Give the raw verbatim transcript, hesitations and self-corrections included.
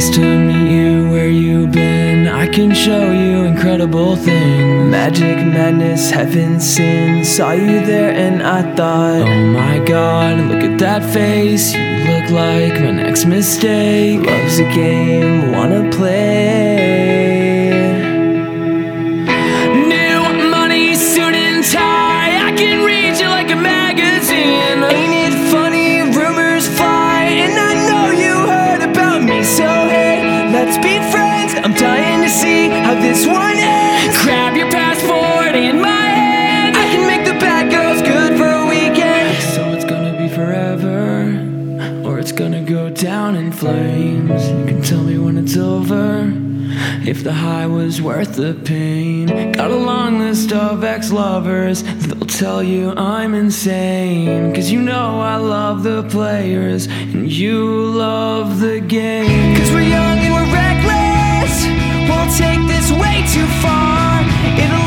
nice to meet you. Where you been? I can show you incredible things. Magic, madness, heaven, sin. Saw you there and I thought, oh my god, look at that face. You look like my next mistake. Love's a game, wanna play. New money, suit and tie, I can read you like a magazine. Ain't it funny, rumors fly, and I know you heard about me. So hey, let's be friends, I'm dying to see how this one ends. Grab your passport in my hand, I can make the bad girls good for a weekend. So it's gonna be forever, or it's gonna go down in flames. You can tell me when it's over, if the high was worth the pain. Got a long list of ex-lovers, they'll tell you I'm insane. Cause you know I love the players, and you love the game. Cause we're young and we're reckless, won't take this way too far. It'll